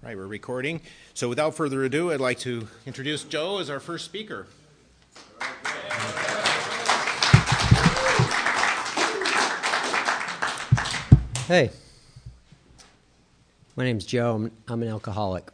Right, we're recording. So without further ado, I'd like to introduce Joe as our first speaker. Hey, my name's Joe. I'm an alcoholic.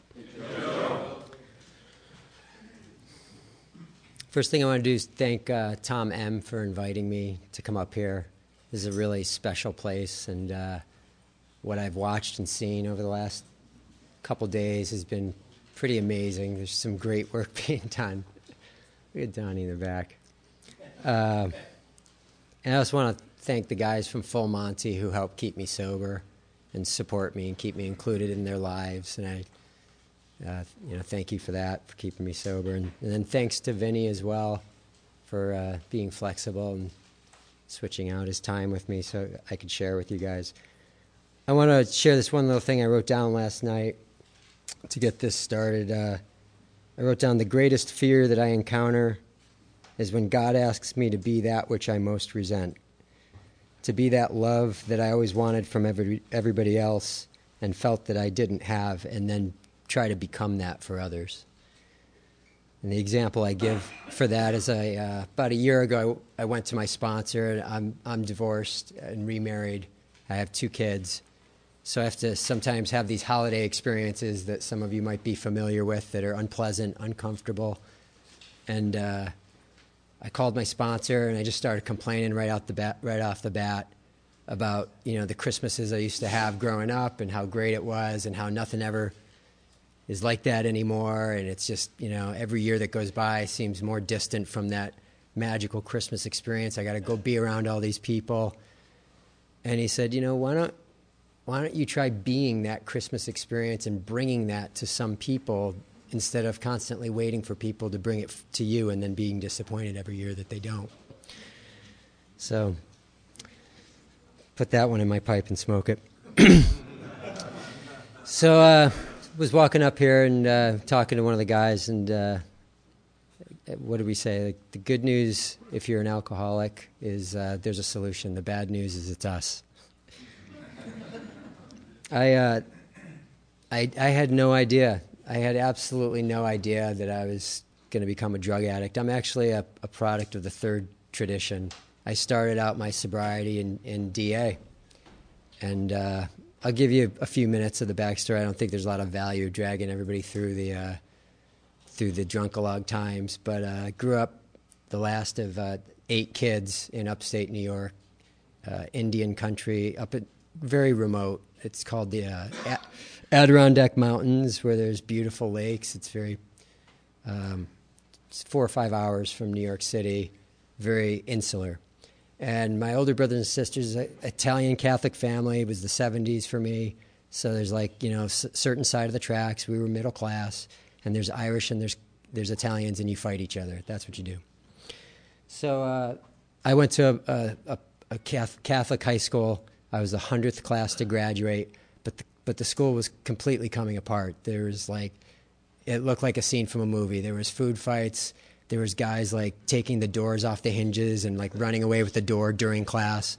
First thing I want to do is thank Tom M. for inviting me to come up here. This is a really special place, and what I've watched and seen over the last couple days has been pretty amazing. There's some great work being done. We had Donnie in the back. And I also want to thank the guys from Full Monty who help keep me sober and support me and keep me included in their lives. And I thank you for that, for keeping me sober. And then thanks to Vinny as well for being flexible and switching out his time with me so I could share with you guys. I want to share this one little thing I wrote down last night to get this started. I wrote down, the greatest fear that I encounter is when God asks me to be that which I most resent, to be that love that I always wanted from everybody else and felt that I didn't have, and then try to become that for others. And the example I give for that is about a year ago, I went to my sponsor, and I'm divorced and remarried. I have 2 kids. So I have to sometimes have these holiday experiences that some of you might be familiar with that are unpleasant, uncomfortable. And I called my sponsor, and I just started complaining right off the bat about, the Christmases I used to have growing up and how great it was and how nothing ever is like that anymore. And it's just, every year that goes by seems more distant from that magical Christmas experience. I got to go be around all these people. And he said, why don't you try being that Christmas experience and bringing that to some people instead of constantly waiting for people to bring it to you and then being disappointed every year that they don't. So put that one in my pipe and smoke it. So I was walking up here and talking to one of the guys, and what did we say? Like, the good news, if you're an alcoholic, is there's a solution. The bad news is it's us. I had no idea. I had absolutely no idea that I was going to become a drug addict. I'm actually a product of the third tradition. I started out my sobriety in DA. And I'll give you a few minutes of the backstory. I don't think there's a lot of value dragging everybody through the drunkalog times. But I grew up the last of 8 kids in upstate New York, Indian country, up at very remote. It's called the Adirondack Mountains, where there's beautiful lakes. It's very, it's 4 or 5 hours from New York City, very insular. And my older brothers and sisters, Italian Catholic family. It was the 70s for me. So there's certain side of the tracks. We were middle class, and there's Irish and there's Italians, and you fight each other. That's what you do. So I went to a Catholic high school. I was the 100th class to graduate, but the school was completely coming apart. There was it looked like a scene from a movie. There was food fights. There was guys taking the doors off the hinges and running away with the door during class.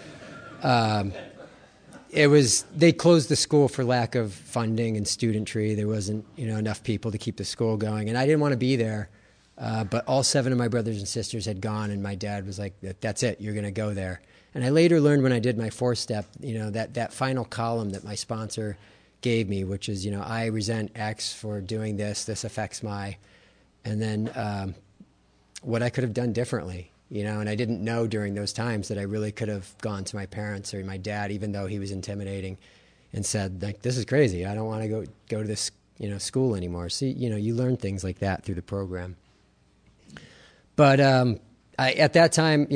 They closed the school for lack of funding and studentry. There wasn't enough people to keep the school going, and I didn't want to be there. But all 7 of my brothers and sisters had gone, and my dad was like, "That's it. You're going to go there." And I later learned when I did my 4-step, that final column that my sponsor gave me, which is, I resent X for doing this. This affects my, and then what I could have done differently, and I didn't know during those times that I really could have gone to my parents or my dad, even though he was intimidating, and said, this is crazy. I don't want to go to this, school anymore. See, you learn things like that through the program. But at that time,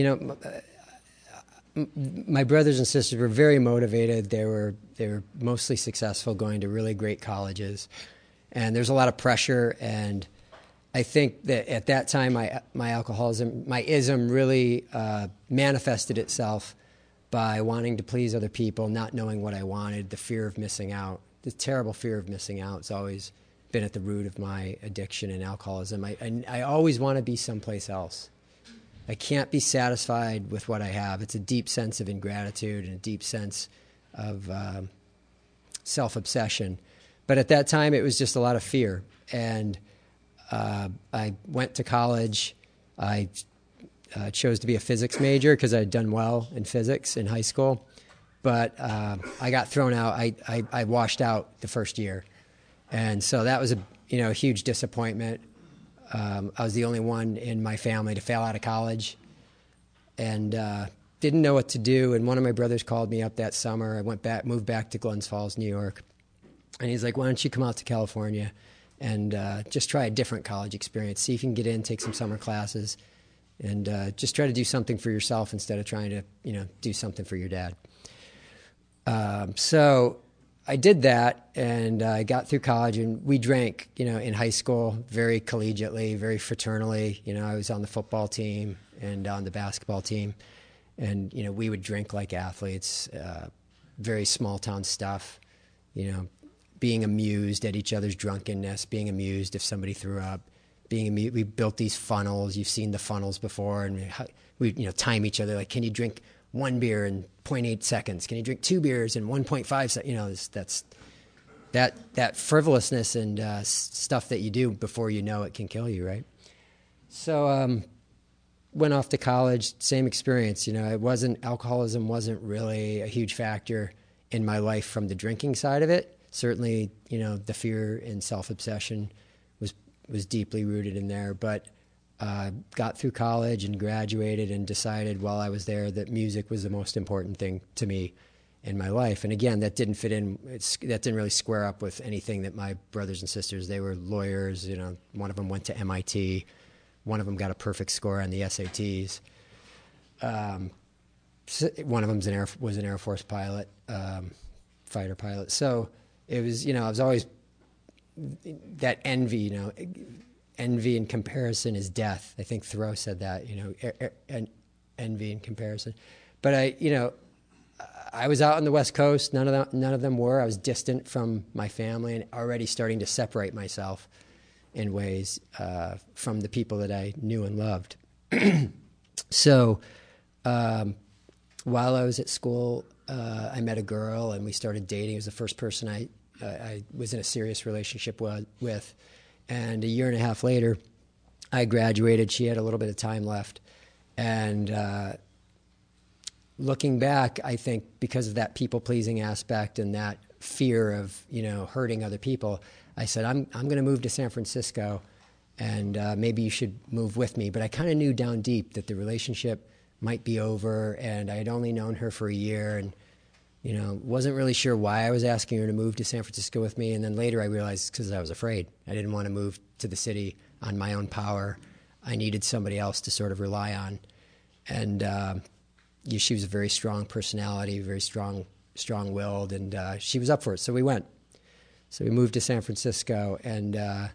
my brothers and sisters were very motivated. They were mostly successful, going to really great colleges, and there's a lot of pressure. And I think that at that time, my alcoholism, my ism, really manifested itself by wanting to please other people, not knowing what I wanted, the fear of missing out, the terrible fear of missing out. Has always been at the root of my addiction and alcoholism. I always want to be someplace else. I can't be satisfied with what I have. It's a deep sense of ingratitude and a deep sense of self-obsession. But at that time, it was just a lot of fear. And I went to college. I chose to be a physics major because I had done well in physics in high school. But I got thrown out. I washed out the first year. And so that was a huge disappointment. I was the only one in my family to fail out of college and didn't know what to do. And one of my brothers called me up that summer. I moved back to Glens Falls, New York. And he's like, why don't you come out to California and just try a different college experience, see if you can get in, take some summer classes, and just try to do something for yourself instead of trying to, do something for your dad. So I did that, and I got through college, and we drank, in high school, very collegiately, very fraternally. I was on the football team and on the basketball team, and, we would drink like athletes, very small-town stuff, being amused at each other's drunkenness, being amused if somebody threw up, we built these funnels. You've seen the funnels before, and we time each other, like, can you drink one beer in 0.8 seconds? Can you drink 2 beers in 1.5 seconds? That's that frivolousness and stuff that you do before you know it can kill you, right? So went off to college, same experience. Alcoholism wasn't really a huge factor in my life from the drinking side of it. Certainly, the fear and self-obsession was deeply rooted in there. But got through college and graduated and decided while I was there that music was the most important thing to me in my life. And again, that didn't fit in. That didn't really square up with anything that my brothers and sisters, they were lawyers. One of them went to MIT. One of them got a perfect score on the SATs. One of them was an Air Force pilot, fighter pilot. So it was, I was always that envy, envy and comparison is death. I think Thoreau said that, envy and comparison. But I was out on the West Coast. None of them were. I was distant from my family and already starting to separate myself in ways from the people that I knew and loved. So while I was at school, I met a girl and we started dating. It was the first person I was in a serious relationship with. And a year and a half later, I graduated. She had a little bit of time left. And looking back, I think because of that people-pleasing aspect and that fear of, hurting other people, I said, I'm going to move to San Francisco, and maybe you should move with me. But I kind of knew down deep that the relationship might be over, and I had only known her for a year, and wasn't really sure why I was asking her to move to San Francisco with me. And then later I realized it's because I was afraid. I didn't want to move to the city on my own power. I needed somebody else to sort of rely on. And she was a very strong personality, very strong-willed, and she was up for it. So we went. So we moved to San Francisco, and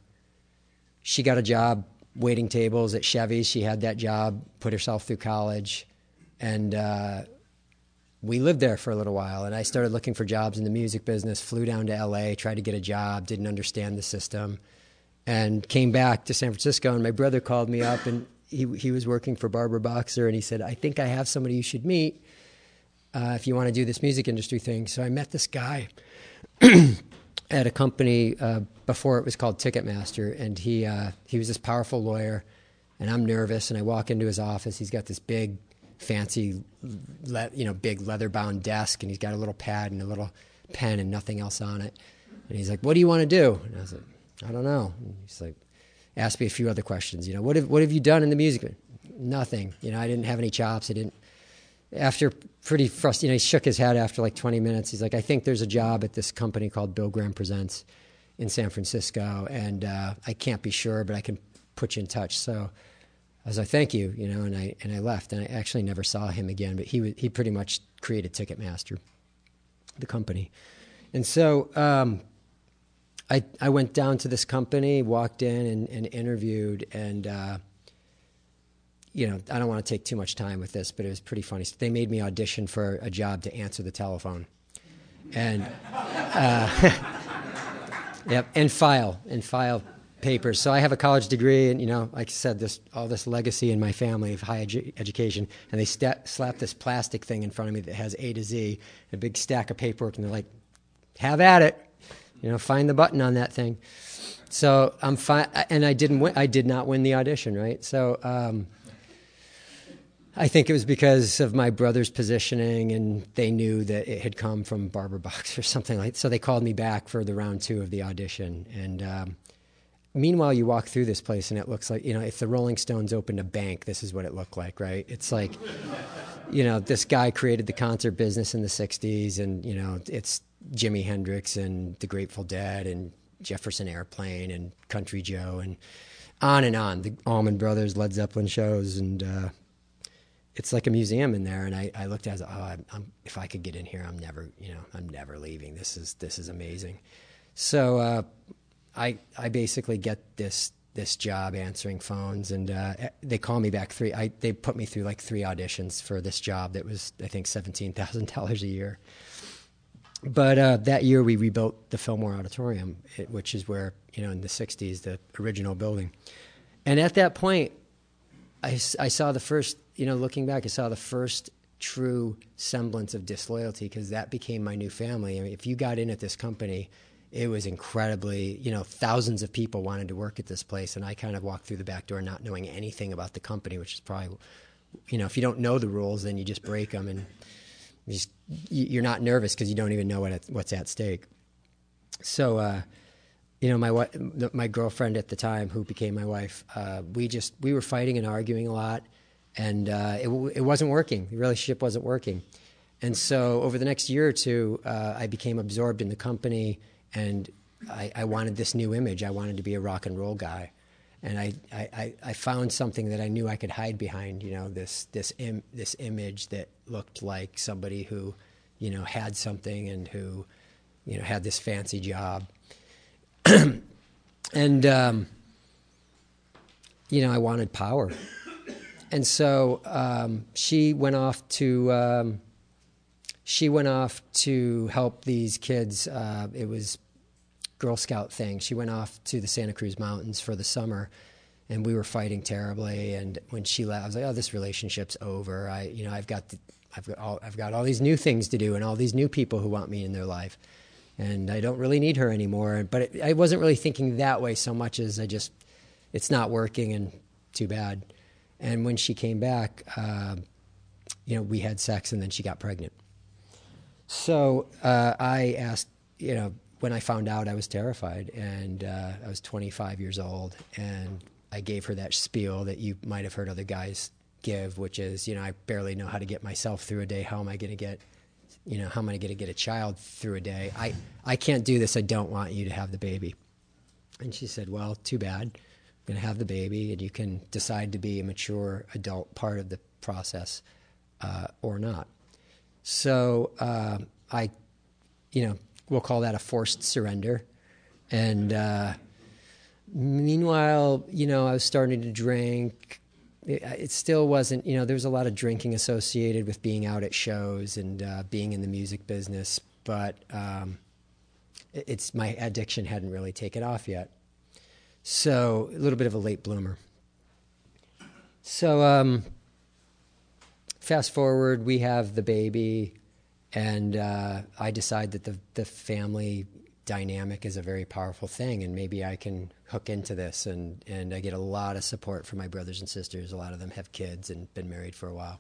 she got a job waiting tables at Chevy's. She had that job, put herself through college, and we lived there for a little while. And I started looking for jobs in the music business, flew down to L.A., tried to get a job, didn't understand the system, and came back to San Francisco. And my brother called me up, and he was working for Barbara Boxer, and he said, I think I have somebody you should meet if you want to do this music industry thing. So I met this guy at a company before it was called Ticketmaster, and he was this powerful lawyer, and I'm nervous, and I walk into his office. He's got this big, fancy, big leather-bound desk, and he's got a little pad and a little pen and nothing else on it. And he's like, what do you want to do? And I was like, I don't know. And he's like, ask me a few other questions. What have you done in the music? Nothing. I didn't have any chops. After pretty frustrated, he shook his head after like 20 minutes. He's like, I think there's a job at this company called Bill Graham Presents in San Francisco, and I can't be sure, but I can put you in touch. So I was like, thank you, and I left, and I actually never saw him again, but he pretty much created Ticketmaster, the company. And so I went down to this company, walked in and interviewed, and I don't want to take too much time with this, but it was pretty funny. So they made me audition for a job to answer the telephone, and yep, and file papers. So I have a college degree, and like I said, all this legacy in my family of high education, and they slap this plastic thing in front of me that has A to Z, a big stack of paperwork, and they're like, "Have at it." find the button on that thing. So I'm fine, and I didn't win. I did not win the audition, right? So I think it was because of my brother's positioning, and they knew that it had come from Barber Box or something like that. So they called me back for the round 2 of the audition. And meanwhile, you walk through this place, and it looks like, if the Rolling Stones opened a bank, this is what it looked like, right? It's like, this guy created the concert business in the 60s, and, it's Jimi Hendrix and the Grateful Dead and Jefferson Airplane and Country Joe and on, the Allman Brothers, Led Zeppelin shows, and it's like a museum in there. And I looked at it, if I could get in here, I'm never leaving. This is amazing. So I basically get this job answering phones, and they call me back they put me through like 3 auditions for this job that was, I think, $17,000 a year. But that year we rebuilt the Fillmore Auditorium, which is where, in the 60s, the original building. And at that point, I saw the first, looking back, I saw the first true semblance of disloyalty, because that became my new family. I mean, if you got in at this company, it was incredibly, thousands of people wanted to work at this place. And I kind of walked through the back door not knowing anything about the company, which is probably, if you don't know the rules, then you just break them, and you're not nervous because you don't even know what's at stake. So, my girlfriend at the time, who became my wife, we were fighting and arguing a lot, and it wasn't working. The relationship wasn't working. And so over the next year or two, I became absorbed in the company, and I wanted this new image. I wanted to be a rock and roll guy. And I found something that I knew I could hide behind, this image that looked like somebody who, had something, and who, had this fancy job. And, I wanted power. And so she went off to help these kids. It was Girl Scout thing. She went off to the Santa Cruz Mountains for the summer, and we were fighting terribly. And when she left, I was like, "Oh, this relationship's over. I've got all these new things to do, and all these new people who want me in their life, and I don't really need her anymore." But I wasn't really thinking that way so much as it's not working, and too bad. And when she came back, we had sex, and then she got pregnant. So I asked, when I found out, I was terrified, and I was 25 years old, and I gave her that spiel that you might have heard other guys give, which is, I barely know how to get myself through a day. How am I going to get, how am I going to get a child through a day? I can't do this. I don't want you to have the baby. And she said, "Well, too bad. I'm going to have the baby, and you can decide to be a mature adult part of the process or not." So we'll call that a forced surrender. And meanwhile, I was starting to drink. It still wasn't, there was a lot of drinking associated with being out at shows and being in the music business, but my addiction hadn't really taken off yet. So a little bit of a late bloomer. So fast forward, we have the baby. And I decide that the family dynamic is a very powerful thing, and maybe I can hook into this. And I get a lot of support from my brothers and sisters. A lot of them have kids and been married for a while.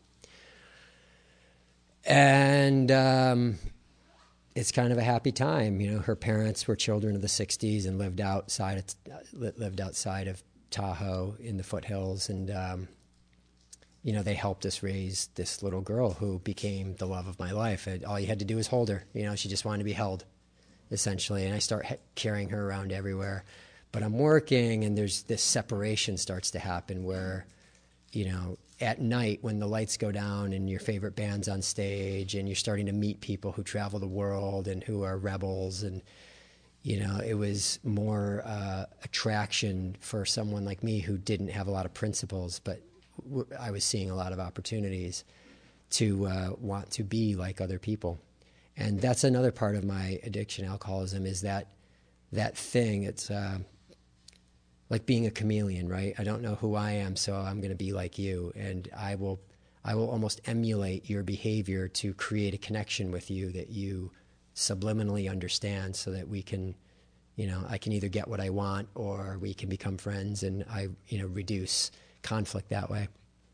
And it's kind of a happy time. Her parents were children of the 60s and lived outside of Tahoe in the foothills, and they helped us raise this little girl who became the love of my life. All you had to do was hold her. She just wanted to be held, essentially. And I start carrying her around everywhere. But I'm working, and there's this separation starts to happen where, at night when the lights go down and your favorite band's on stage, and you're starting to meet people who travel the world and who are rebels, and it was more attraction for someone like me who didn't have a lot of principles, but I was seeing a lot of opportunities to want to be like other people. And that's another part of my addiction, alcoholism, is that thing. It's like being a chameleon, right? I don't know who I am, so I'm going to be like you. And I will almost emulate your behavior to create a connection with you that you subliminally understand, so that we can I can either get what I want or we can become friends, and I, reduce conflict that way.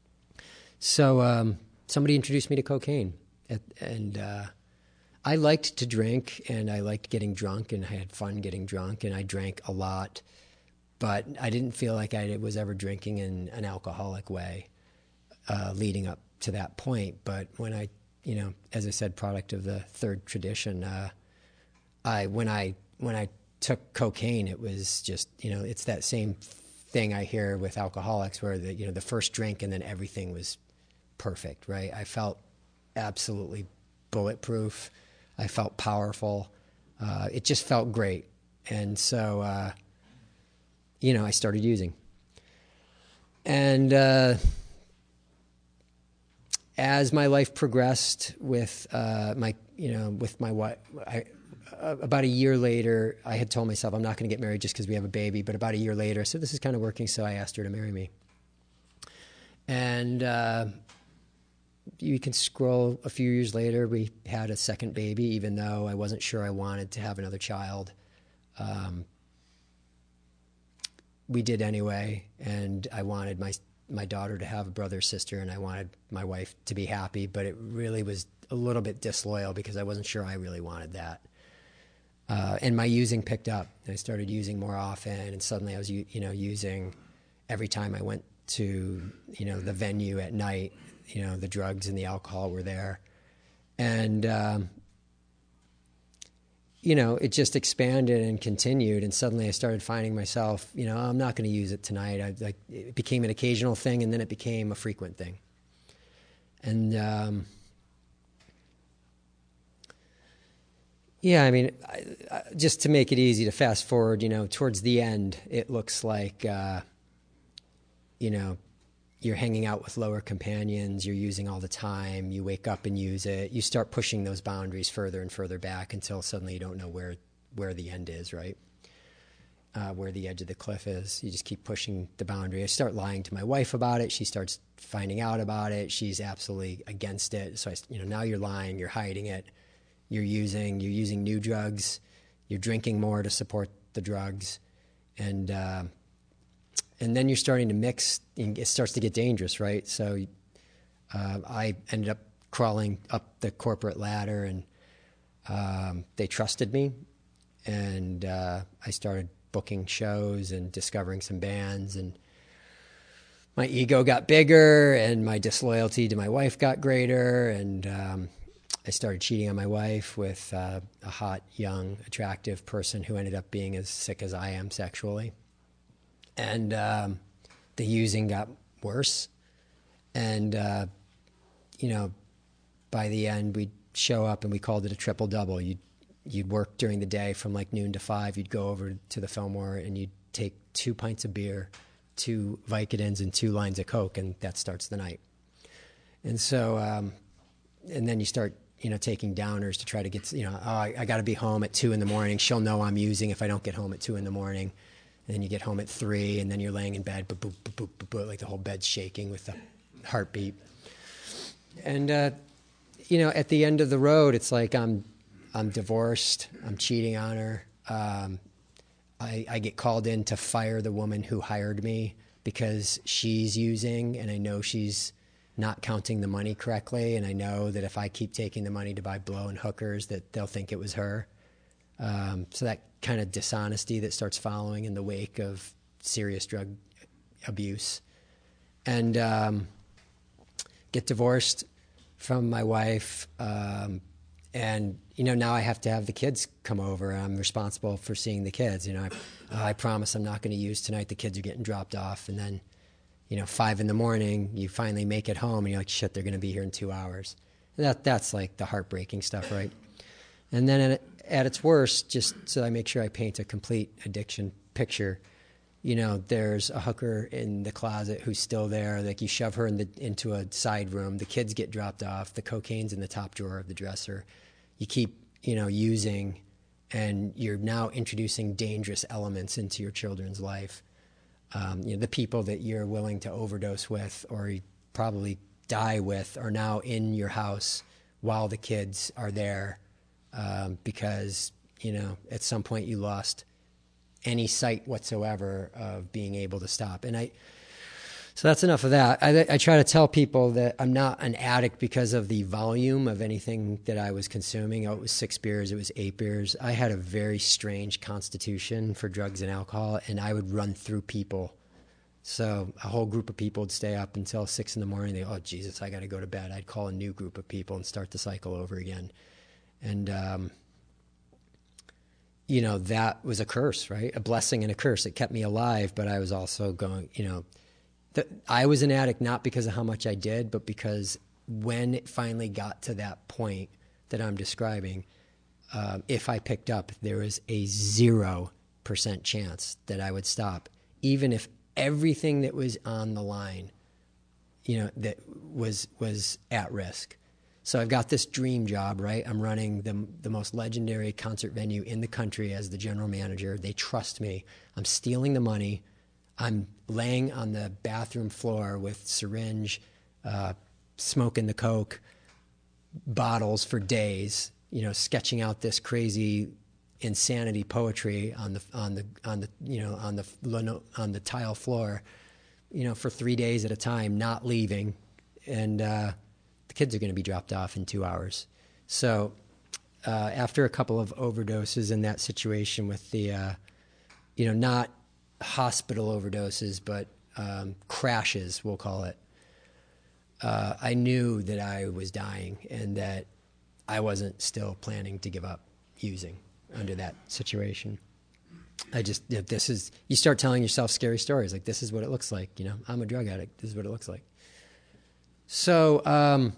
So somebody introduced me to cocaine, and I liked to drink, and I liked getting drunk, and I had fun getting drunk, and I drank a lot, but I didn't feel like I was ever drinking in an alcoholic way leading up to that point. But when I, as I said, product of the third tradition, when I took cocaine, it was just, it's that same thing I hear with alcoholics where the first drink and then everything was perfect, right? I felt absolutely bulletproof. I felt powerful. It just felt great. And so, I started using. And as my life progressed with with my wife, about a year later, I had told myself I'm not going to get married just because we have a baby. But about a year later, I said, this is kind of working, so I asked her to marry me. And you can scroll a few years later, we had a second baby, even though I wasn't sure I wanted to have another child. We did anyway, and I wanted my daughter to have a brother or sister, and I wanted my wife to be happy, but it really was a little bit disloyal because I wasn't sure I really wanted that. And my using picked up. I started using more often, and suddenly I was, using every time I went to, the venue at night. The drugs and the alcohol were there, and it just expanded and continued. And suddenly I started finding myself, I'm not going to use it tonight. It became an occasional thing, and then it became a frequent thing. And just to make it easy to fast forward, towards the end, it looks like, you're hanging out with lower companions, you're using all the time, you wake up and use it, you start pushing those boundaries further and further back until suddenly you don't know where the end is, right? Where the edge of the cliff is. You just keep pushing the boundary. I start lying to my wife about it. She starts finding out about it. She's absolutely against it. So, now you're lying, you're hiding it. You're using new drugs, you're drinking more to support the drugs, and then you're starting to mix, and it starts to get dangerous, right? So I ended up crawling up the corporate ladder, and they trusted me, and I started booking shows and discovering some bands, and my ego got bigger, and my disloyalty to my wife got greater, and I started cheating on my wife with a hot, young, attractive person who ended up being as sick as I am sexually. And the using got worse. And, by the end, we'd show up and we called it a triple-double. You'd work during the day from like noon to 5. You'd go over to the Fillmore and you'd take 2 pints of beer, 2 Vicodins, and 2 lines of Coke, and that starts the night. And so, and then you start, taking downers to try to get, I got to be home at 2 in the morning. She'll know I'm using if I don't get home at 2 in the morning. And then you get home at 3, and then you're laying in bed, boop, boop, boop, boop, boop, boop, like the whole bed's shaking with the heartbeat. And, at the end of the road, it's like I'm divorced. I'm cheating on her. I get called in to fire the woman who hired me because she's using, and I know she's not counting the money correctly, and I know that if I keep taking the money to buy blow and hookers, that they'll think it was her. So that kind of dishonesty that starts following in the wake of serious drug abuse. And get divorced from my wife, and now I have to have the kids come over. I'm responsible for seeing the kids. I promise I'm not going to use tonight. The kids are getting dropped off, and then 5 in the morning, you finally make it home, and you're like, shit, they're going to be here in 2 hours. That's like the heartbreaking stuff, right? And then at its worst, just so I make sure I paint a complete addiction picture, there's a hooker in the closet who's still there. Like, you shove her into a side room, the kids get dropped off, the cocaine's in the top drawer of the dresser. You keep, using, and you're now introducing dangerous elements into your children's life. The people that you're willing to overdose with or probably die with are now in your house while the kids are there, because at some point you lost any sight whatsoever of being able to stop. So that's enough of that. I try to tell people that I'm not an addict because of the volume of anything that I was consuming. Oh, it was 6 beers, it was 8 beers. I had a very strange constitution for drugs and alcohol, and I would run through people. So a whole group of people would stay up until 6 in the morning. They, oh, Jesus, I got to go to bed. I'd call a new group of people and start the cycle over again. And, that was a curse, right? A blessing and a curse. It kept me alive, but I was also going, I was an addict not because of how much I did, but because when it finally got to that point that I'm describing, if I picked up, there was a 0% chance that I would stop, even if everything that was on the line, that was at risk. So I've got this dream job, right? I'm running the most legendary concert venue in the country as the general manager. They trust me. I'm stealing the money. I'm laying on the bathroom floor with syringe, smoking the coke, bottles for days, sketching out this crazy insanity poetry on the tile floor, for 3 days at a time, not leaving, and the kids are going to be dropped off in 2 hours. So after a couple of overdoses in that situation with the, not hospital overdoses, but crashes, we'll call it, I knew that I was dying and that I wasn't still planning to give up using under that situation. You start telling yourself scary stories, like, this is what it looks like, I'm a drug addict, this is what it looks like. So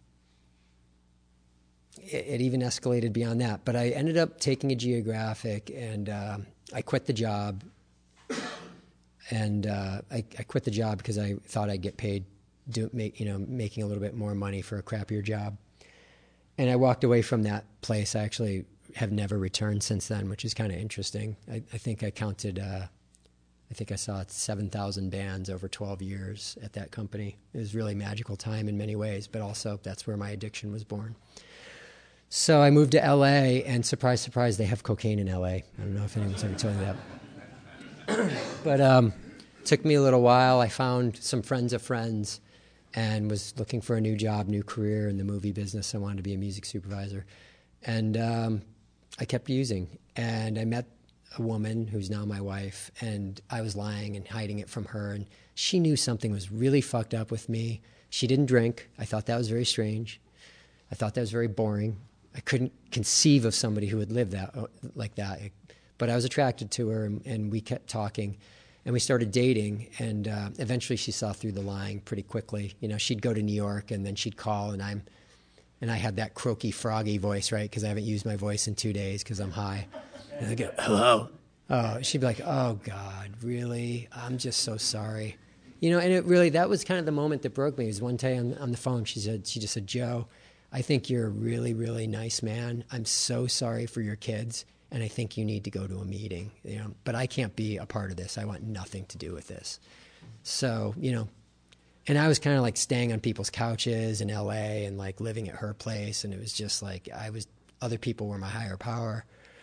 it even escalated beyond that, but I ended up taking a geographic, and I quit the job. And I quit the job because I thought I'd get paid, making a little bit more money for a crappier job. And I walked away from that place. I actually have never returned since then, which is kind of interesting. I think I counted, I saw 7,000 bands over 12 years at that company. It was really magical time in many ways, but also that's where my addiction was born. So I moved to L.A., and surprise, surprise, they have cocaine in L.A. I don't know if anyone's ever told you that. But it took me a little while. I found some friends of friends and was looking for a new job, new career in the movie business. I wanted to be a music supervisor. And I kept using. And I met a woman who's now my wife, and I was lying and hiding it from her. And she knew something was really fucked up with me. She didn't drink. I thought that was very strange. I thought that was very boring. I couldn't conceive of somebody who would live like that. But I was attracted to her, and we kept talking, and we started dating, and eventually she saw through the lying pretty quickly. She'd go to New York, and then she'd call, and I had that croaky, froggy voice, right, because I haven't used my voice in 2 days because I'm high. And I'd go, hello. Oh, she'd be like, oh, God, really? I'm just so sorry. And it really, that was kind of the moment that broke me. It was one day on the phone, she just said, Joe, I think you're a really, really nice man. I'm so sorry for your kids. And I think you need to go to a meeting, but I can't be a part of this. I want nothing to do with this. So, and I was kind of like staying on people's couches in LA and like living at her place. And it was just like, other people were my higher power.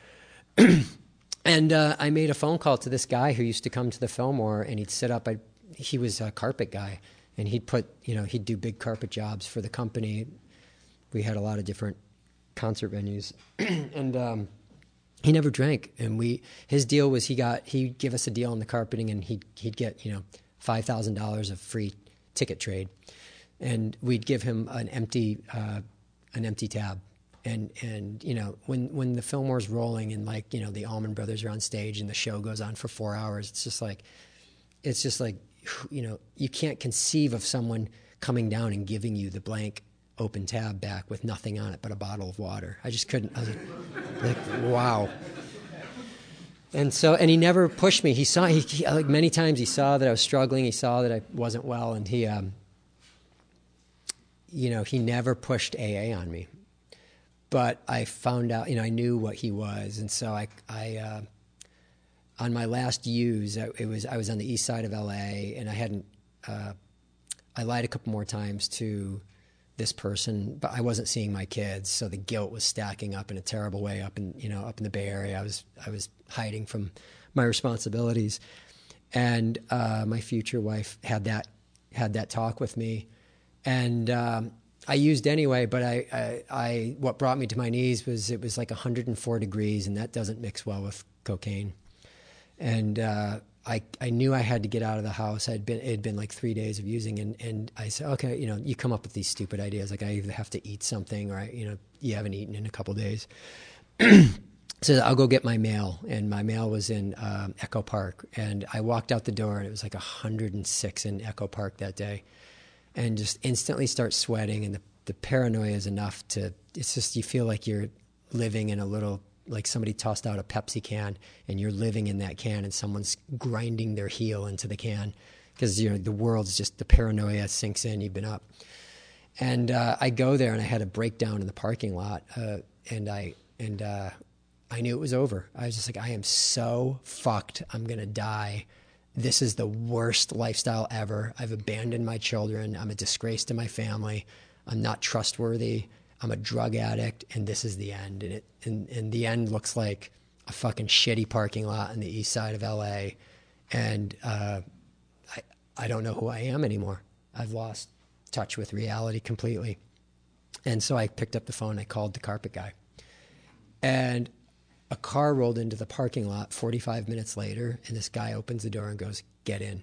And I made a phone call to this guy who used to come to the Fillmore, and he'd sit up. He was a carpet guy, and he'd do big carpet jobs for the company. We had a lot of different concert venues. And, he never drank, and his deal was he'd give us a deal on the carpeting, and he'd get $5,000 of free ticket trade, and we'd give him an empty tab, and when the Fillmore's rolling and the Allman Brothers are on stage and the show goes on for 4 hours, it's just like you can't conceive of someone coming down and giving you the blank open tab back with nothing on it but a bottle of water. I just couldn't. I was like wow. And he never pushed me. He saw, like many times, he saw that I was struggling. He saw that I wasn't well, and he never pushed AA on me. But I found out, I knew what he was, and so I on my last use, I was on the east side of LA, and I hadn't. I lied a couple more times to this person, but I wasn't seeing my kids. So the guilt was stacking up in a terrible way up in the Bay Area. I was hiding from my responsibilities. And my future wife had that talk with me. And I used anyway, but I what brought me to my knees was it was like 104 degrees, and that doesn't mix well with cocaine. And I knew I had to get out of the house. It had been like 3 days of using, and I said, okay, you come up with these stupid ideas, like I either have to eat something or you haven't eaten in a couple of days. So I'll go get my mail, and my mail was in Echo Park, and I walked out the door, and it was like 106 in Echo Park that day, and just instantly start sweating, and the paranoia is enough it's just you feel like you're living in a little, like somebody tossed out a Pepsi can, and you're living in that can, and someone's grinding their heel into the can, because the world's just, the paranoia sinks in, you've been up. And I go there, and I had a breakdown in the parking lot, and I knew it was over. I was just like, I am so fucked. I'm going to die. This is the worst lifestyle ever. I've abandoned my children. I'm a disgrace to my family. I'm not trustworthy. I'm a drug addict, and this is the end. And the end looks like a fucking shitty parking lot on the east side of LA. And I don't know who I am anymore. I've lost touch with reality completely. And so I picked up the phone. I called the carpet guy. And a car rolled into the parking lot 45 minutes later, and this guy opens the door and goes, "Get in."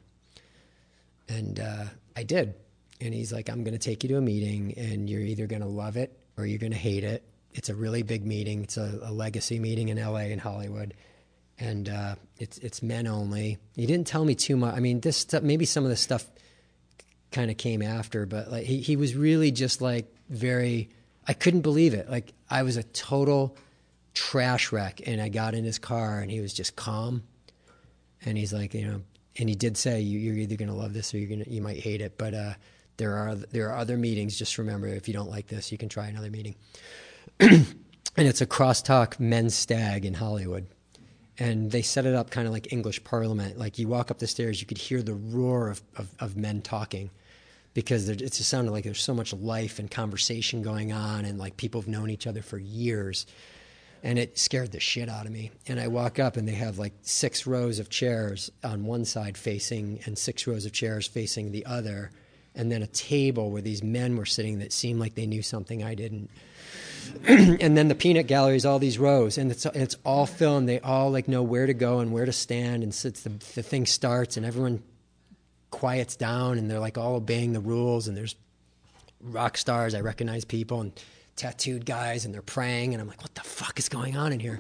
And I did. And he's like, "I'm going to take you to a meeting, and you're either going to love it or you're going to hate it. It's a really big meeting. It's a legacy meeting in LA and Hollywood. And it's men only." He didn't tell me too much. I mean, this stuff, maybe some of the stuff kind of came after, but like he was really just like I couldn't believe it. Like I was a total trash wreck, and I got in his car, and he was just calm, and he's like, and he did say, you're either going to love this or you might hate it, but there are other meetings. Just remember, if you don't like this, you can try another meeting. And it's a crosstalk men's stag in Hollywood, and they set it up kind of like English Parliament. Like you walk up the stairs, you could hear the roar of men talking, because it just sounded like there's so much life and conversation going on, and like people have known each other for years. And it scared the shit out of me. And I walk up, and they have like 6 rows of chairs on one side facing, and 6 rows of chairs facing the other. And then a table where these men were sitting that seemed like they knew something I didn't. And then the peanut gallery is all these rows, and it's all filmed. They all like know where to go and where to stand. And so the thing starts, and everyone quiets down, and they're like all obeying the rules. And there's rock stars. I recognize people, and tattooed guys, and they're praying, and I'm like, what the fuck is going on in here?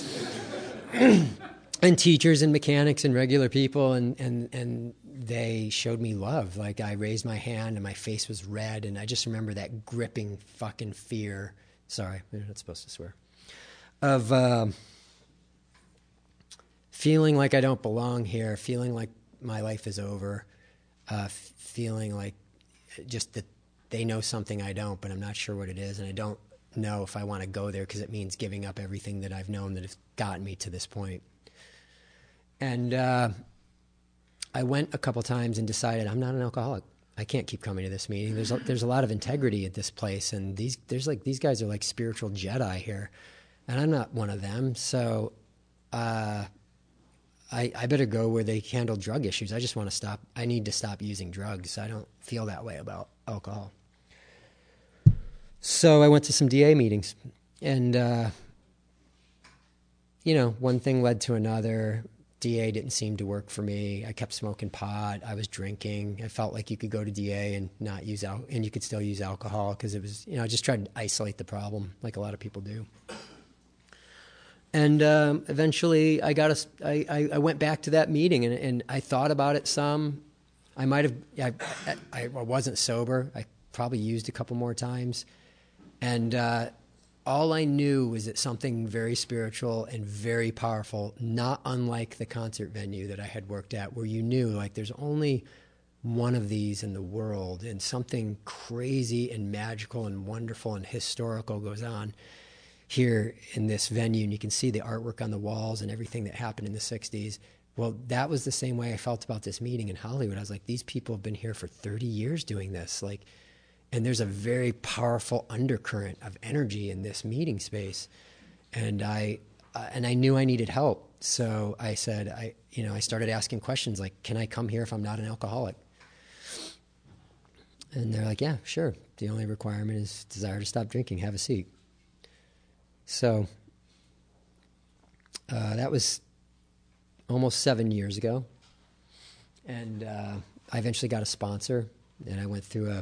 And teachers and mechanics and regular people, and they showed me love. Like I raised my hand, and my face was red, and I just remember that gripping fucking fear. Sorry, you're not supposed to swear. Of feeling like I don't belong here, feeling like my life is over, feeling like just that they know something I don't, but I'm not sure what it is, and I don't know if I want to go there, because it means giving up everything that I've known that has gotten me to this point. And I went a couple times and decided I'm not an alcoholic. I can't keep coming to this meeting. There's a lot of integrity at this place, and these guys are like spiritual Jedi here, and I'm not one of them. So I better go where they handle drug issues. I just want to stop. I need to stop using drugs. I don't feel that way about alcohol. So I went to some DA meetings, and, one thing led to another. DA didn't seem to work for me. I kept smoking pot. I was drinking. I felt like you could go to DA and not use and you could still use alcohol, because it was, I just tried to isolate the problem like a lot of people do. And eventually I went back to that meeting, and I thought about it some. I wasn't sober. I probably used a couple more times. And all I knew was that something very spiritual and very powerful, not unlike the concert venue that I had worked at, where you knew like there's only one of these in the world, and something crazy and magical and wonderful and historical goes on here in this venue, and you can see the artwork on the walls and everything that happened in the 60s. Well, that was the same way I felt about this meeting in Hollywood. I was like, these people have been here for 30 years doing this. And there's a very powerful undercurrent of energy in this meeting space. And I knew I needed help. So I said, I started asking questions like, can I come here if I'm not an alcoholic? And they're like, yeah, sure. The only requirement is desire to stop drinking. Have a seat. So that was almost 7 years ago. And I eventually got a sponsor, and I went through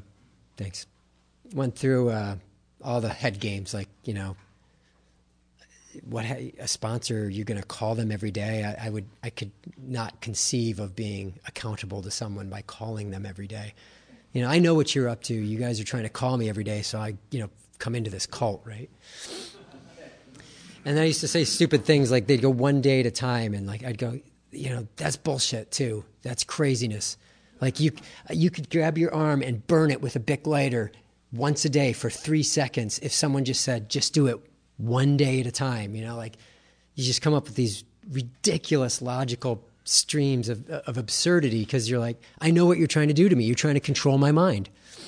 all the head games, like, a sponsor, you're going to call them every day. I could not conceive of being accountable to someone by calling them every day. I know what you're up to. You guys are trying to call me every day, so I, come into this cult, right? And I used to say stupid things like they'd go one day at a time, and like I'd go, that's bullshit too. That's craziness. Like you could grab your arm and burn it with a Bic lighter once a day for 3 seconds if someone just said, just do it one day at a time. Like you just come up with these ridiculous logical streams of absurdity because you're like, I know what you're trying to do to me. You're trying to control my mind.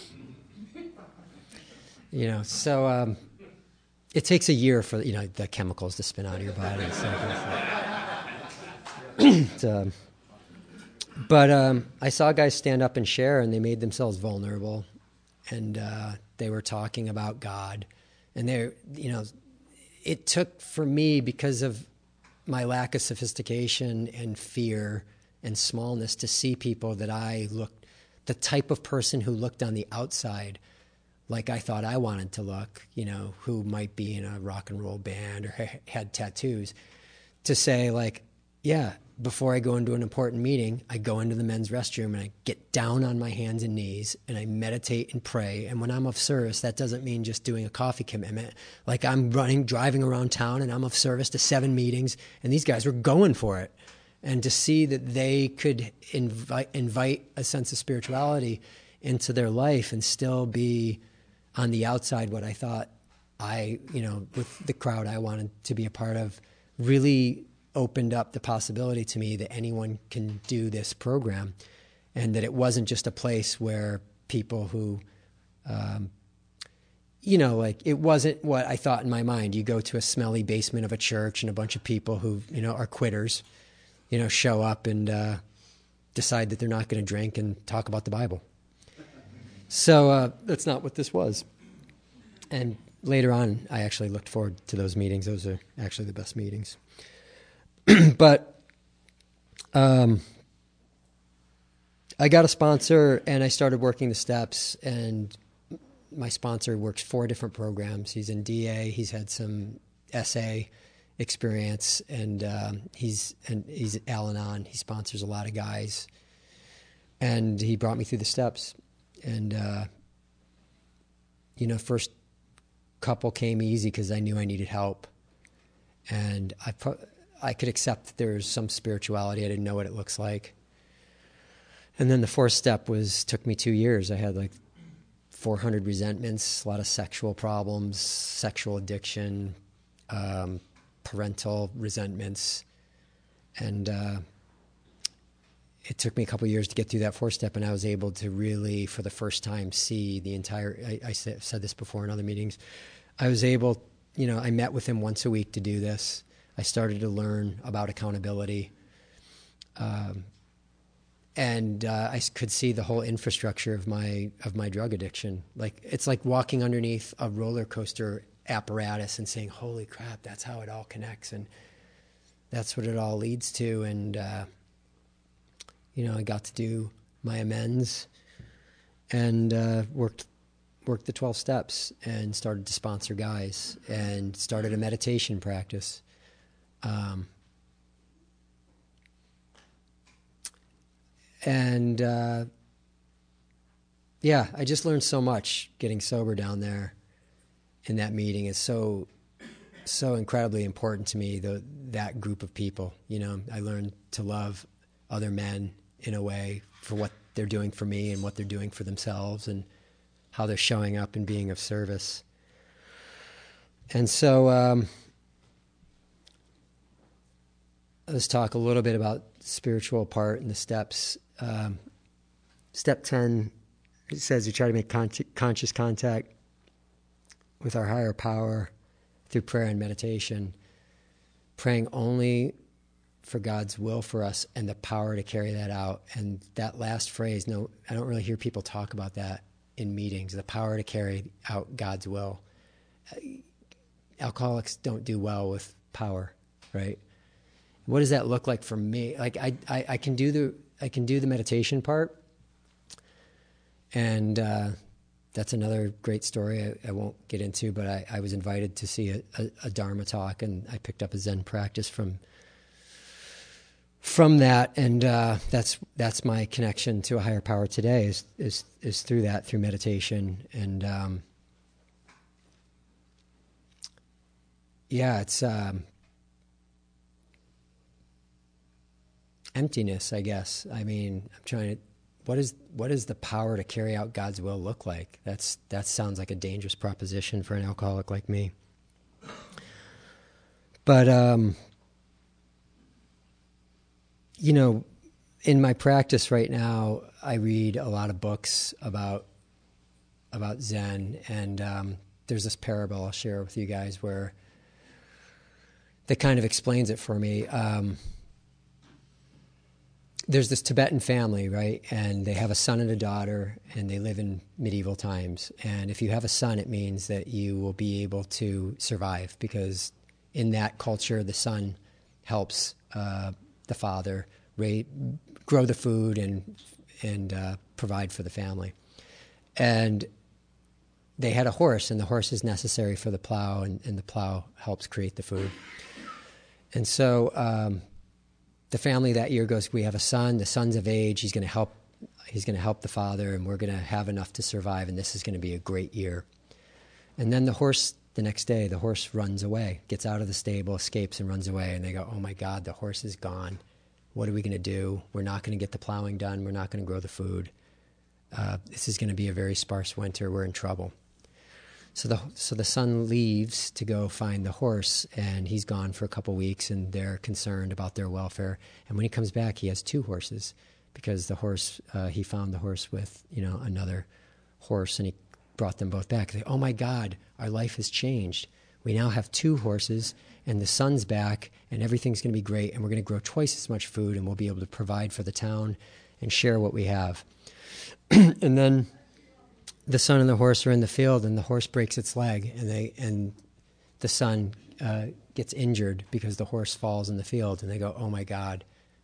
So it takes a year for the chemicals to spin out of your body. But I saw guys stand up and share, and they made themselves vulnerable, and they were talking about God, and it took for me, because of my lack of sophistication and fear and smallness, to see people that the type of person who looked on the outside like I thought I wanted to look, who might be in a rock and roll band or had tattoos, to say like, yeah, before I go into an important meeting, I go into the men's restroom and I get down on my hands and knees and I meditate and pray. And when I'm of service, that doesn't mean just doing a coffee commitment. Like I'm driving around town and I'm of service to 7 meetings, and these guys were going for it. And to see that they could invite a sense of spirituality into their life and still be on the outside what I thought with the crowd I wanted to be a part of, really opened up the possibility to me that anyone can do this program, and that it wasn't just a place where people who, it wasn't what I thought in my mind. You go to a smelly basement of a church and a bunch of people who, are quitters, show up and decide that they're not going to drink and talk about the Bible. So that's not what this was. And later on, I actually looked forward to those meetings. Those are actually the best meetings. But I got a sponsor, and I started working the steps, and my sponsor works 4 different programs. He's in DA. He's had some SA experience, and he's Al-Anon. He sponsors a lot of guys, and he brought me through the steps. And first couple came easy because I knew I needed help, and I could accept that there's some spirituality. I didn't know what it looks like. And then the 4th step took me 2 years. I had like 400 resentments, a lot of sexual problems, sexual addiction, parental resentments. And it took me a couple of years to get through that 4th step, and I was able to really, for the first time, see the entire, I said this before in other meetings, I was able, I met with him once a week to do this. I started to learn about accountability. And I could see the whole infrastructure of my drug addiction. Like, it's like walking underneath a roller coaster apparatus and saying, holy crap, that's how it all connects. And that's what it all leads to. And, I got to do my amends and worked the 12 steps and started to sponsor guys and started a meditation practice. I just learned so much getting sober down there in that meeting. Is so incredibly important to me, that group of people. I learned to love other men in a way for what they're doing for me and what they're doing for themselves and how they're showing up and being of service. And so let's talk a little bit about the spiritual part and the steps. Step 10 It says we try to make conscious contact with our higher power through prayer and meditation, praying only for God's will for us and the power to carry that out. And that last phrase, no, I don't really hear people talk about that in meetings, the power to carry out God's will. Alcoholics don't do well with power, right? What does that look like for me? Like I can do the meditation part, and that's another great story I won't get into, but I was invited to see a Dharma talk, and I picked up a Zen practice from that, and that's my connection to a higher power today is through that, through meditation, and it's emptiness, I guess. I mean, I'm trying to. What is the power to carry out God's will look like? That sounds like a dangerous proposition for an alcoholic like me. But in my practice right now, I read a lot of books about Zen, and there's this parable I'll share with you guys where that kind of explains it for me. There's this Tibetan family, right? And they have a son and a daughter, and they live in medieval times. And if you have a son, it means that you will be able to survive, because in that culture, the son helps the father grow the food and provide for the family. And they had a horse, and the horse is necessary for the plow, and the plow helps create the food. And so the family that year goes, we have a son, the son's of age, he's going to help the father, and we're going to have enough to survive, and this is going to be a great year. And then the next day, the horse runs away, gets out of the stable, escapes, and runs away. And they go, oh my God, the horse is gone. What are we going to do? We're not going to get the plowing done. We're not going to grow the food. This is going to be a very sparse winter. We're in trouble. So the son leaves to go find the horse, and he's gone for a couple weeks, and they're concerned about their welfare. And when he comes back, he has two horses, because the horse, he found the horse with, another horse, and he brought them both back. They, oh my God, our life has changed. We now have two horses, and the son's back, and everything's going to be great, and we're going to grow twice as much food, and we'll be able to provide for the town and share what we have. And then the son and the horse are in the field, and the horse breaks its leg, and the son gets injured because the horse falls in the field, and they go, oh my God,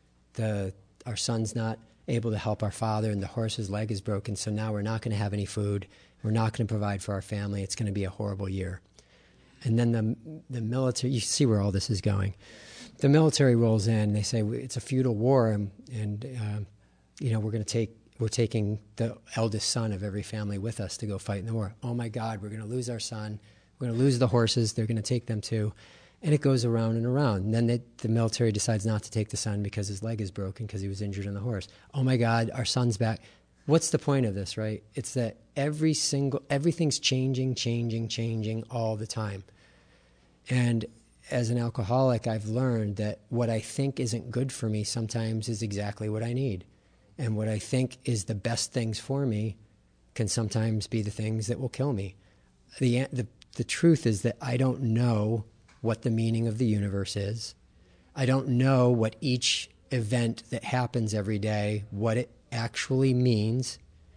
our son's not able to help our father, and the horse's leg is broken, so now we're not going to have any food. We're not going to provide for our family. It's going to be a horrible year. And then the military, you see where all this is going. The military rolls in. They say it's a feudal war, and we're taking the eldest son of every family with us to go fight in the war. Oh my God, we're going to lose our son. We're going to lose the horses. They're going to take them too. And it goes around and around. And then the military decides not to take the son because his leg is broken because he was injured on the horse. Oh my God, our son's back. What's the point of this, right? It's that everything's changing all the time. And as an alcoholic, I've learned that what I think isn't good for me sometimes is exactly what I need. And what I think is the best things for me can sometimes be the things that will kill me. The truth is that I don't know what the meaning of the universe is. I don't know what each event that happens every day, what it actually means.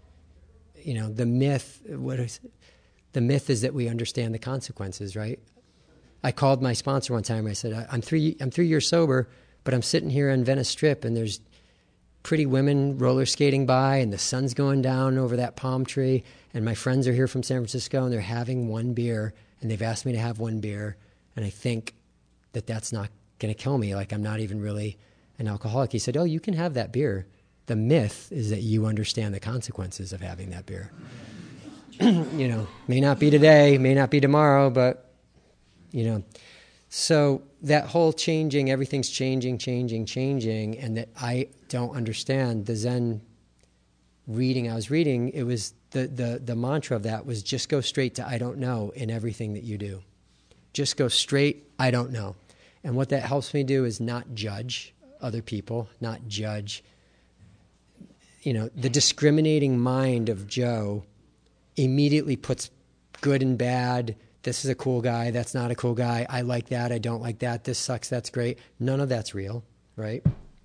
The myth is that we understand the consequences, right? I called my sponsor one time. I said, I'm 3 years sober, but I'm sitting here on Venice Strip, and there's pretty women roller skating by, and the sun's going down over that palm tree, and my friends are here from San Francisco, and they're having one beer, and they've asked me to have one beer, and I think that that's not going to kill me. Like, I'm not even really an alcoholic. He said, oh, you can have that beer. The myth is that you understand the consequences of having that beer. May not be today, may not be tomorrow, but, So that whole changing, everything's changing, and that I don't understand. The Zen reading I was reading, it was the mantra of that was just go straight to I don't know in everything that you do. Just go straight, I don't know. And what that helps me do is not judge other people, not judge, the discriminating mind of Joe immediately puts good and bad. This is a cool guy. That's not a cool guy. I like that. I don't like that. This sucks. That's great. None of that's real, right?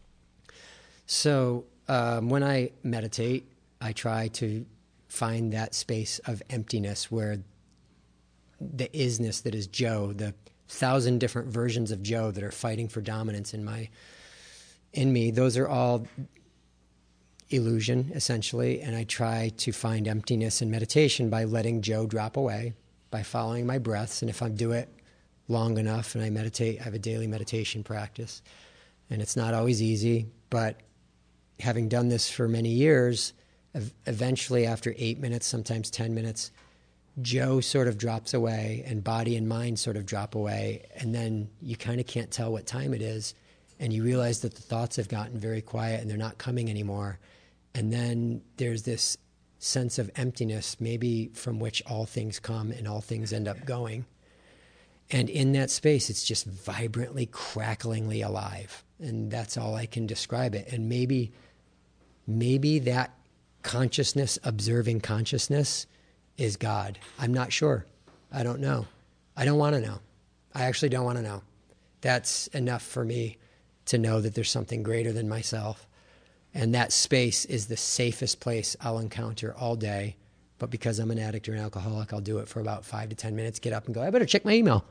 So when I meditate, I try to find that space of emptiness where the isness that is Joe, the 1,000 different versions of Joe that are fighting for dominance in me, those are all illusion, essentially, and I try to find emptiness in meditation by letting Joe drop away, by following my breaths, and if I do it long enough and I meditate, I have a daily meditation practice, and it's not always easy, but having done this for many years, eventually after 8 minutes, sometimes 10 minutes, Joe sort of drops away and body and mind sort of drop away, and then you kind of can't tell what time it is, and you realize that the thoughts have gotten very quiet and they're not coming anymore. And then there's this sense of emptiness, maybe from which all things come and all things end up going. And in that space, it's just vibrantly, cracklingly alive. And that's all I can describe it. And maybe that consciousness, observing consciousness, is God. I'm not sure. I don't know. I don't want to know. I actually don't want to know. That's enough for me to know that there's something greater than myself. And that space is the safest place I'll encounter all day. But because I'm an addict or an alcoholic, I'll do it for about 5 to 10 minutes, get up and go, I better check my email.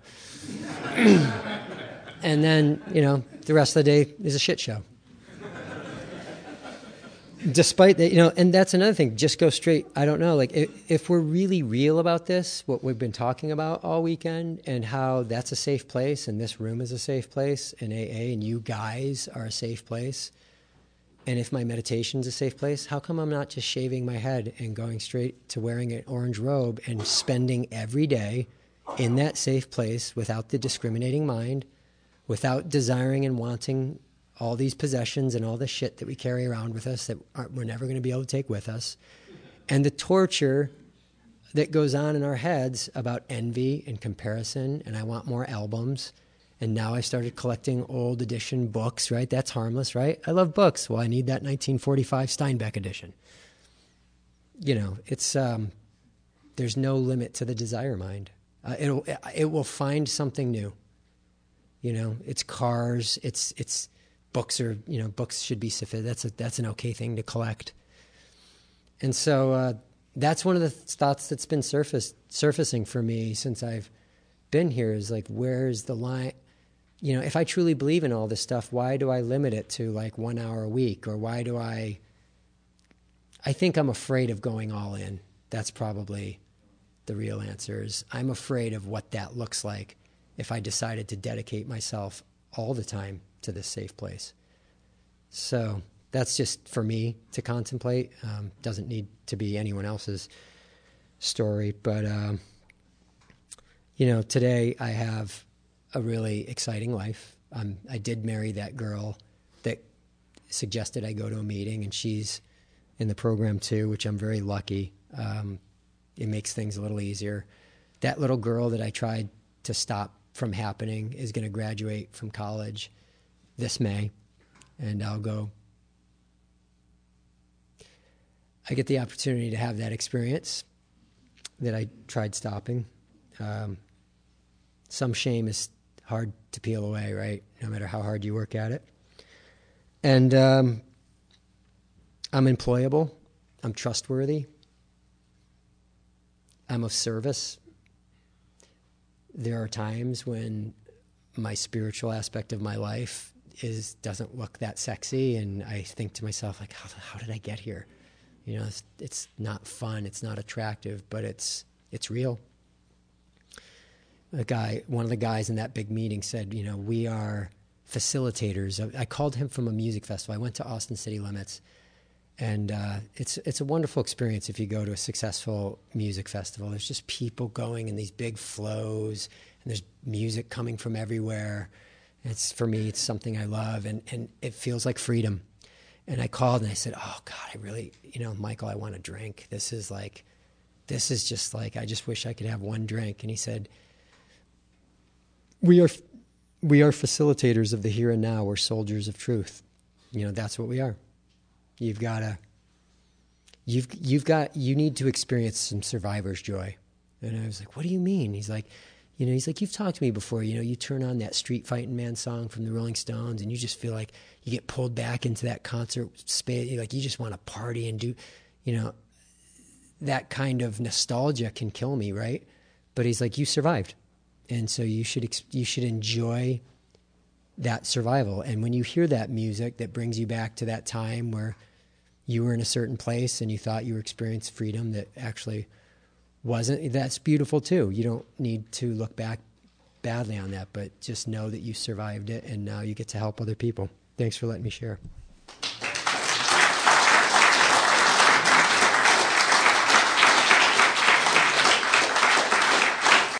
And then, the rest of the day is a shit show. Despite that, and that's another thing, just go straight. I don't know, like if we're really real about this, what we've been talking about all weekend and how that's a safe place and this room is a safe place and AA and you guys are a safe place. And if my meditation's a safe place, how come I'm not just shaving my head and going straight to wearing an orange robe and spending every day in that safe place without the discriminating mind, without desiring and wanting all these possessions and all the shit that we carry around with us that we're never going to be able to take with us, and the torture that goes on in our heads about envy and comparison, and I want more albums, and now I started collecting old edition books, right? That's harmless, right? I love books. Well, I need that 1945 Steinbeck edition. It's there's no limit to the desire mind. It will find something new. It's cars, it's books are, books should be sophisticated. That's an okay thing to collect. And so that's one of the thoughts that's been surfacing for me since I've been here is like, where's the line? If I truly believe in all this stuff, why do I limit it to like 1 hour a week? Or why do I think I'm afraid of going all in. That's probably the real answer is I'm afraid of what that looks like if I decided to dedicate myself all the time to this safe place. So that's just for me to contemplate. Doesn't need to be anyone else's story. But, today I have a really exciting life. I did marry that girl that suggested I go to a meeting, and she's in the program too, which I'm very lucky. It makes things a little easier. That little girl that I tried to stop from happening is going to graduate from college this May, and I'll go. I get the opportunity to have that experience that I tried stopping. Some shame is hard to peel away, right? No matter how hard you work at it. And I'm employable. I'm trustworthy. I'm of service. There are times when my spiritual aspect of my life doesn't look that sexy, and I think to myself, like, how did I get here? It's not fun, it's not attractive, but it's real. One of the guys in that big meeting said, we are facilitators. I called him from a music festival. I went to Austin City Limits, and it's a wonderful experience if you go to a successful music festival. There's just people going in these big flows, and there's music coming from everywhere. For me, it's something I love, and it feels like freedom. And I called and I said, oh God, I really, Michael, I want a drink. This is just like, I just wish I could have one drink. And he said, we are facilitators of the here and now. We're soldiers of truth. That's what we are. You've got to you need to experience some survivor's joy. And I was like, what do you mean? He's like, you've talked to me before, you turn on that Street Fighting Man song from the Rolling Stones and you just feel like you get pulled back into that concert space. Like you just want to party and do, that kind of nostalgia can kill me. Right. But he's like, you survived. And so you should enjoy that survival. And when you hear that music that brings you back to that time where you were in a certain place and you thought you were experiencing freedom that actually wasn't, that's beautiful too. You don't need to look back badly on that, but just know that you survived it and now you get to help other people. Thanks for letting me share.